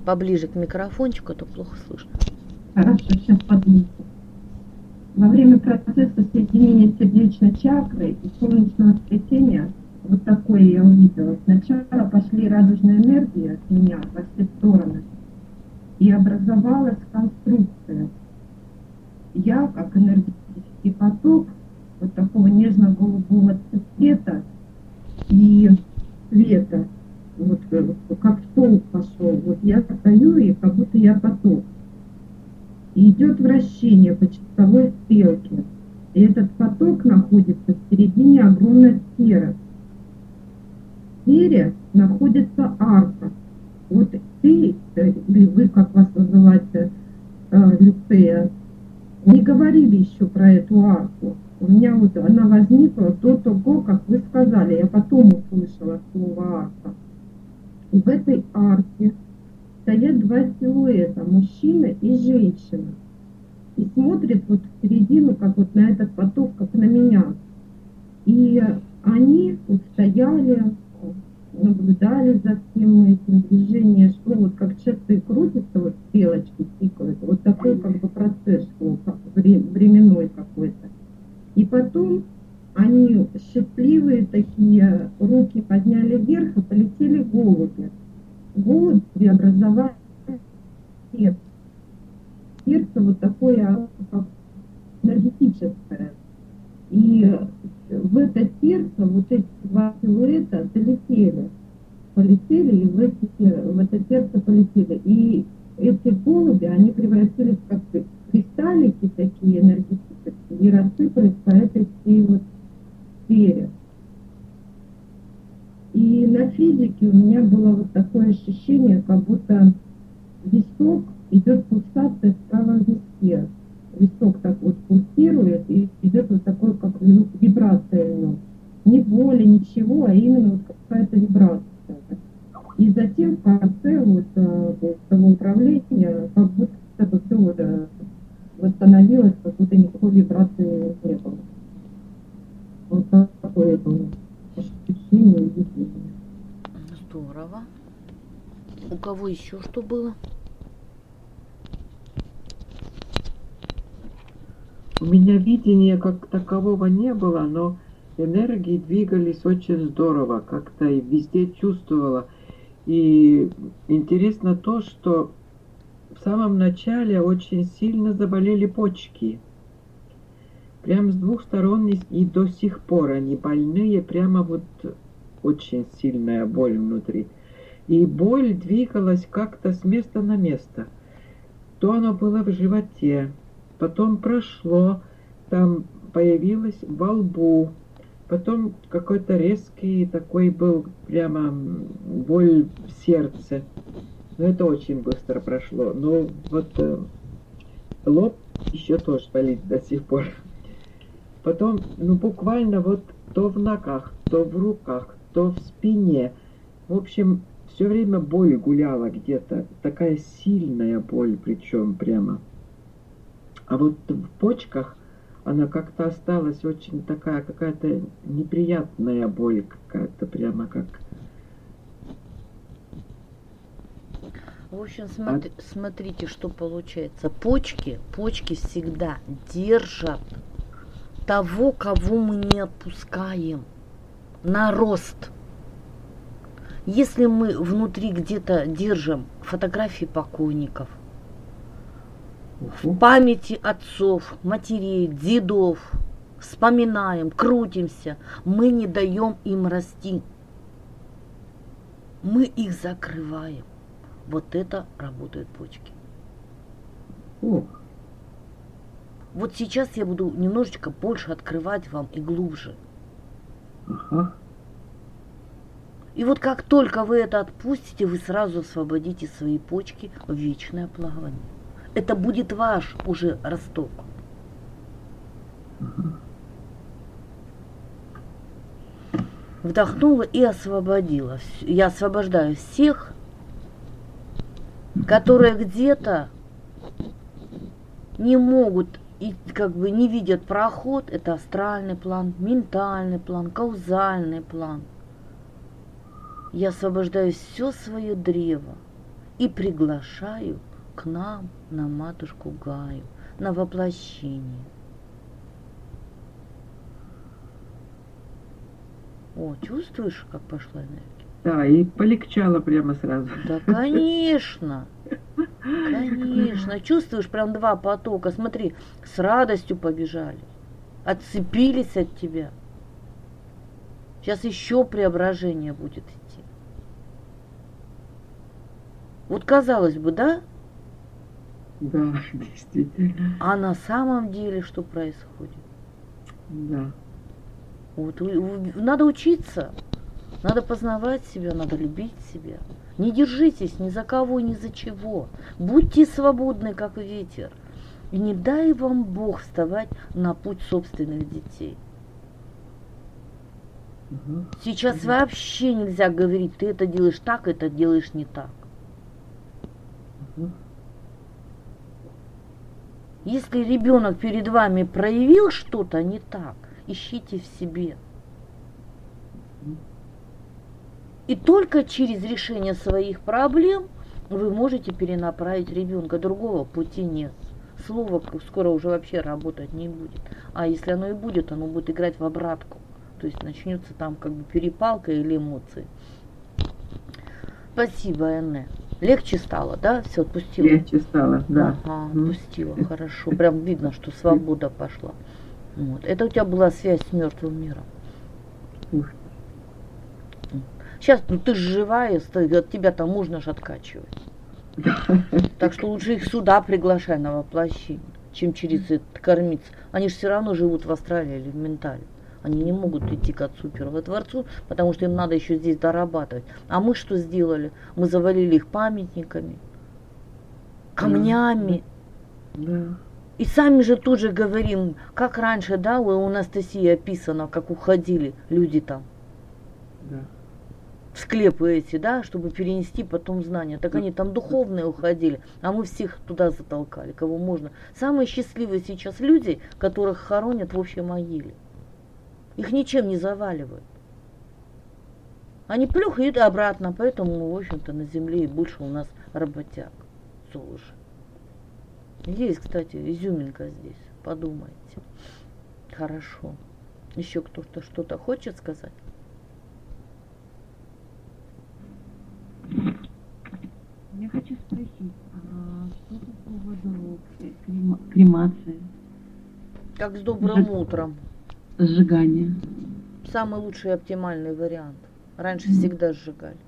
поближе к микрофончику, а то плохо слышно. Хорошо, сейчас подвиньте. Во время процесса соединения сердечной чакры и солнечного сплетения, вот такое я увидела. Сначала пошли радужные энергии от меня во все стороны, и образовалась конструкция. Я, как энергетический поток, вот такого нежно-голубого цвета и цвета, вот как стол пошел. Вот я стою, и как будто я поток. И идет вращение по часовой стрелке. И этот поток находится в середине огромной сферы. В сфере находится арка. Вот ты, или вы, как вас называете, Люцея, не говорили еще про эту арку. У меня вот она возникла до того, как вы сказали. Я потом услышала слово арка. И в этой арке стоят два силуэта, мужчина и женщина. И смотрят вот в середину, как вот на этот поток, как на меня. И они вот стояли, наблюдали за всем этим движением, что вот как часы крутятся, вот стрелочки тикают, вот такой как бы процесс шел, как временной какой-то. И потом они счастливые такие, руки подняли вверх и полетели голуби. Голуби образовали сердце. Сердце вот такое как энергетическое. И в это сердце вот эти два силуэта долетели. Полетели и в это сердце полетели. И эти голуби, они превратились как кристаллики такие энергетические и рассыпались по этой всей вот сфере. И на физике у меня было вот такое ощущение, как будто висок, идет пульсация в правом виске. Висок так вот пульсирует, и идет вот такой, как вибрация в нем. Не боли, ничего, а именно вот какая-то вибрация. И затем в конце вот того управления как будто бы все вот восстановилось, как будто никакой вибрации не было. Вот такое это ощущение и видение. Здорово. У кого еще что было? У меня видения как такового не было, но энергии двигались очень здорово, как-то и везде чувствовала. И интересно то, что в самом начале очень сильно заболели почки. Прям с двух сторон и до сих пор они больные, прямо вот очень сильная боль внутри. И боль двигалась как-то с места на место. То оно было в животе, потом прошло, там появилось во лбу, потом какой-то резкий такой был прямо боль в сердце. Но это очень быстро прошло. Но вот лоб еще тоже болит до сих пор. Потом, буквально вот то в ногах, то в руках, то в спине. В общем, все время боль гуляла где-то. Такая сильная боль, причем прямо. А вот в почках она как-то осталась очень такая, какая-то неприятная боль, какая-то прямо как... В общем, смотрите, что получается. Почки всегда держат того, кого мы не отпускаем, на рост. Если мы внутри где-то держим фотографии покойников, в памяти отцов, матерей, дедов, вспоминаем, крутимся, мы не даем им расти. Мы их закрываем. Вот это работают почки. Вот сейчас я буду немножечко больше открывать вам и глубже. Ага. И вот как только вы это отпустите, вы сразу освободите свои почки в вечное плавание. Это будет ваш уже росток. Вдохнула и освободила. Я освобождаю всех, которые где-то не могут и как бы не видят проход. Это астральный план, ментальный план, каузальный план. Я освобождаю все свое древо и приглашаю к нам на матушку Гаю, на воплощение. О, чувствуешь, как пошла энергия? Да, и полегчало прямо сразу. Да, конечно. Конечно. Чувствуешь, прям два потока. Смотри, с радостью побежали. Отцепились от тебя. Сейчас еще преображение будет идти. Вот казалось бы, да? Да, действительно. А на самом деле что происходит? Да. Вот, надо учиться, надо познавать себя, надо любить себя. Не держитесь ни за кого, ни за чего. Будьте свободны, как ветер. И не дай вам Бог вставать на путь собственных детей. Угу. Сейчас вообще нельзя говорить, ты это делаешь так, это делаешь не так. Угу. Если ребенок перед вами проявил что-то не так, ищите в себе. И только через решение своих проблем вы можете перенаправить ребенка. Другого пути нет. Слово скоро уже вообще работать не будет. А если оно и будет, оно будет играть в обратку. То есть начнется там как бы перепалка или эмоции. Спасибо, Энне. Легче стало, да? Все, отпустила? Легче стало, да. Ага, отпустила, хорошо. Прям видно, что свобода пошла. Вот. Это у тебя была связь с мертвым миром. Ух. Сейчас, ну ты же живая, от тебя там можно же откачивать. Так что лучше их сюда приглашай на воплощение, чем через это кормиться. Они же все равно живут в астрале или в ментале. Они не могут идти к Отцу Первотворцу, потому что им надо еще здесь дорабатывать. А мы что сделали? Мы завалили их памятниками, камнями. Да. И сами же тут же говорим, как раньше, да, у Анастасии описано, как уходили люди там. Да. В склепы эти, да, чтобы перенести потом знания. Так они там духовные уходили, а мы всех туда затолкали, кого можно. Самые счастливые сейчас люди, которых хоронят в общей могиле. Их ничем не заваливают. Они плюхают обратно, поэтому, в общем-то, на земле и больше у нас работяг, Золуши. Есть, кстати, изюминка здесь, подумайте. Хорошо. Еще кто-то что-то хочет сказать? Я хочу спросить, а что по поводу кремации? Как с добрым утром. Сжигания. Самый лучший и оптимальный вариант. Раньше всегда сжигали.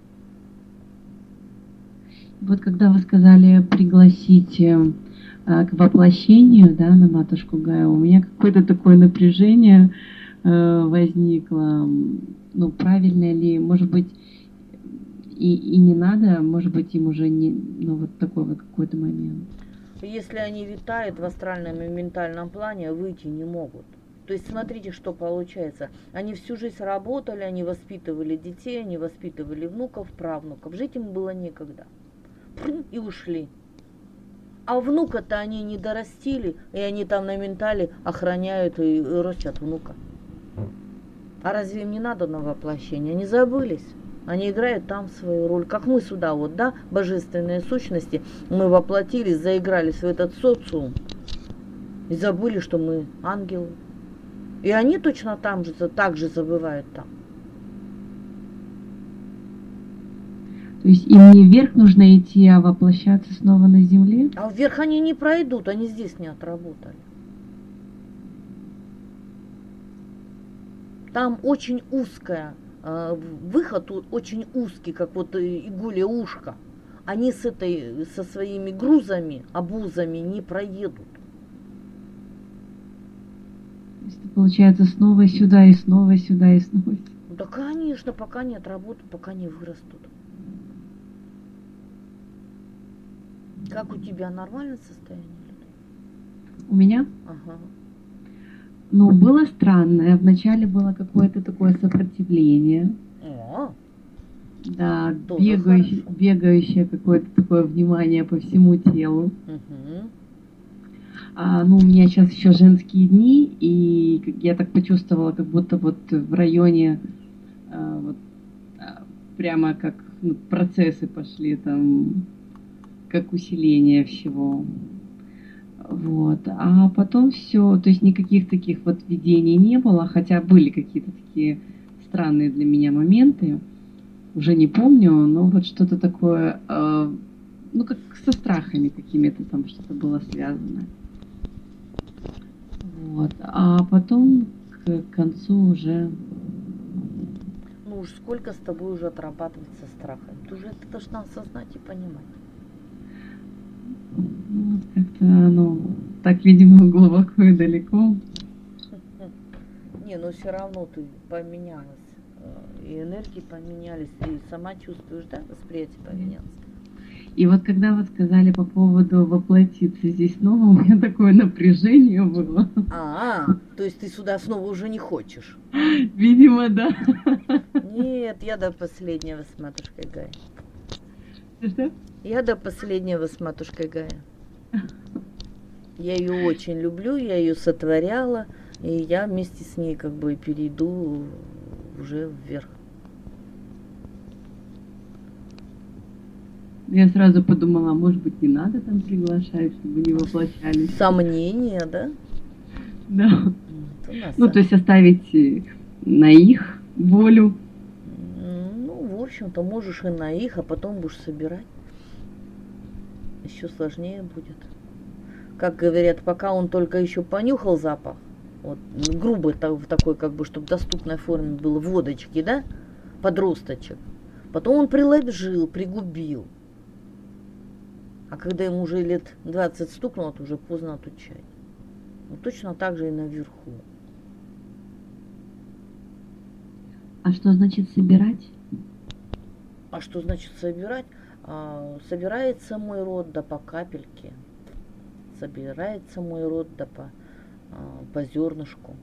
Вот когда вы сказали пригласить к воплощению, да, на матушку Гаю, у меня какое-то такое напряжение возникло. Ну, правильно ли, может быть, и не надо, может быть, им уже не, ну, вот такой вот какой-то момент. Если они витают в астральном и ментальном плане, выйти не могут. То есть смотрите, что получается. Они всю жизнь работали, они воспитывали детей, они воспитывали внуков, правнуков. Жить им было некогда. И ушли. А внука-то они не дорастили, и они там на ментале охраняют и растят внука. А разве им не надо на воплощение? Они забылись. Они играют там свою роль. Как мы сюда, вот, да, божественные сущности, мы воплотились, заигрались в этот социум и забыли, что мы ангелы. И они точно там же, так же забывают там. То есть им не вверх нужно идти, а воплощаться снова на земле? А вверх они не пройдут, они здесь не отработали. Там очень узкая, выход очень узкий, как вот игуле ушко. Они со своими грузами, обузами не проедут. То есть, получается, снова сюда и снова сюда и снова. Да, конечно, пока не отработают, пока не вырастут. Как у тебя нормальное состояние? У меня? Ага. Ну, было странное. Вначале было какое-то такое сопротивление. О, Да, тоже бегающее какое-то такое внимание по всему телу. угу. Ну, у меня сейчас еще женские дни, и я так почувствовала, как будто вот в районе, прямо как ну, процессы пошли там, как усиление всего. Вот. А потом все, то есть никаких таких вот видений не было, хотя были какие-то такие странные для меня моменты, уже не помню, но вот что-то такое, ну как со страхами какими-то там что-то было связано. Вот. А потом к концу уже... Ну уж сколько с тобой уже отрабатывать со страхом. Ты уже это должна осознать и понимать. Ну, как-то оно так, видимо, глубоко и далеко. Не, но все равно ты поменялась. И энергии поменялись, и сама чувствуешь, да, восприятие поменялось. И вот когда вы сказали по поводу воплотиться здесь снова, у меня такое напряжение было. То есть ты сюда снова уже не хочешь? Видимо, да. Нет, я до последнего с матушкой Гаей. Что? Я до последнего с матушкой Гаей. Я ее очень люблю, я ее сотворяла, и я вместе с ней как бы перейду уже вверх. Я сразу подумала, может быть, не надо там приглашать, чтобы не воплощались. Сомнения, да? Да. Ну, то есть оставить на их волю. Ну, в общем-то, можешь и на их, а потом будешь собирать. Еще сложнее будет. Как говорят, пока он только еще понюхал запах, вот, грубый в такой, как бы, чтобы в доступной форме было, водочки, да, подросточек. Потом он приложил, пригубил. А когда ему уже лет 20 стукнуло, то уже поздно отучать. Ну, точно так же и наверху. А что значит собирать? А что значит собирать? Собирается мой род да по капельке. Собирается мой род да по зернышку.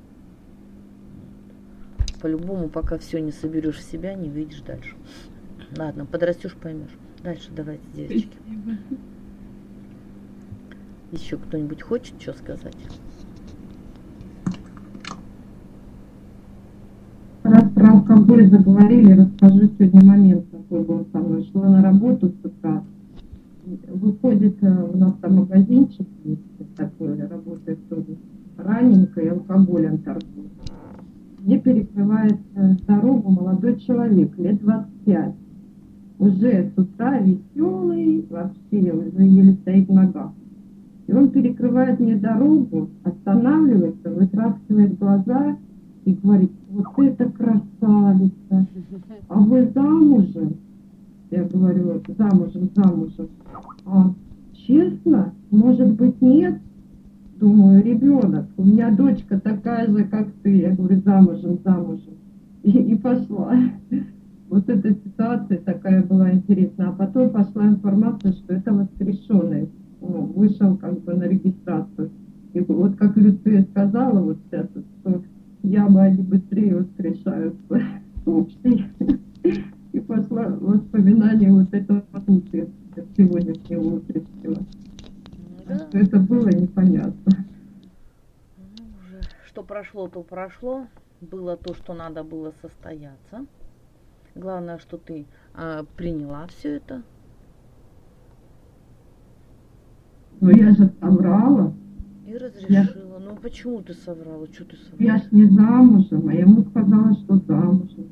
По-любому, пока все не соберешь в себя, не выйдешь дальше. Ладно, подрастешь, поймешь. Дальше давайте, девочки. Спасибо. Еще кто-нибудь хочет что сказать? Раз про алкоголь заговорили, расскажу сегодня момент такой был со мной. Шла на работу с утра. Выходит, у нас там магазинчик есть такой, работает тоже раненько, алкоголем торгует. Мне перекрывает дорогу молодой человек, лет 25. Уже с утра веселый, вообще уже еле стоит в ногах. И он перекрывает мне дорогу, останавливается, вытаскивает глаза и говорит: вот это красавица, а вы замужем? Я говорю: замужем. А честно? Может быть, нет? Думаю, ребенок. У меня дочка такая же, как ты. Я говорю: замужем. И пошла. Вот эта ситуация такая была интересная. А потом пошла информация, что это воскрешенный. Вышел как бы на регистрацию. И вот как Люция сказала вот сейчас, что ямы они быстрее воскрешаются. Общий. И пошла воспоминание вот этого случая, как сегодня с него вытрясила. Да. Что это было, непонятно. Ну, уже что прошло, то прошло. Было то, что надо было состояться. Главное, что ты приняла все это. Но я же соврала. И разрешила. Ну почему ты соврала? Что ты соврала? Я ж не замужем, а я ему сказала, что замужем.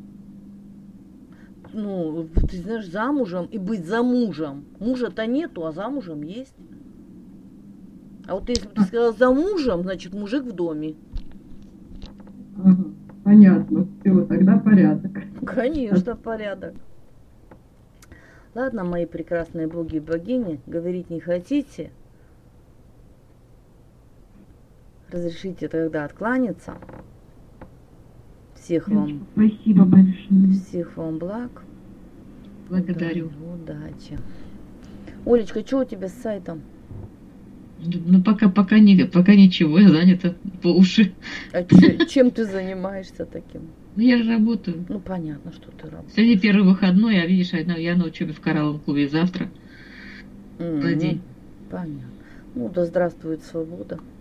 Ну, ты знаешь, замужем и быть замужем. Мужа-то нету, а замужем есть. А вот если бы ты сказала замужем, значит мужик в доме. Ага, понятно, все, тогда порядок. Конечно, порядок. Ладно, мои прекрасные боги и богини, говорить не хотите? Разрешите тогда откланяться. Всех вам, Спасибо большое. всех вам благ. Благодарю. Удачи. Олечка, что у тебя с сайтом? Ну, пока ничего, я занята по уши. А чем ты занимаешься таким? Ну, я же работаю. Ну, понятно, что ты работаешь. Сегодня первый выходной, а видишь, я на учебе в коралловом клубе завтра. На день. Понятно. Ну, да здравствует свобода.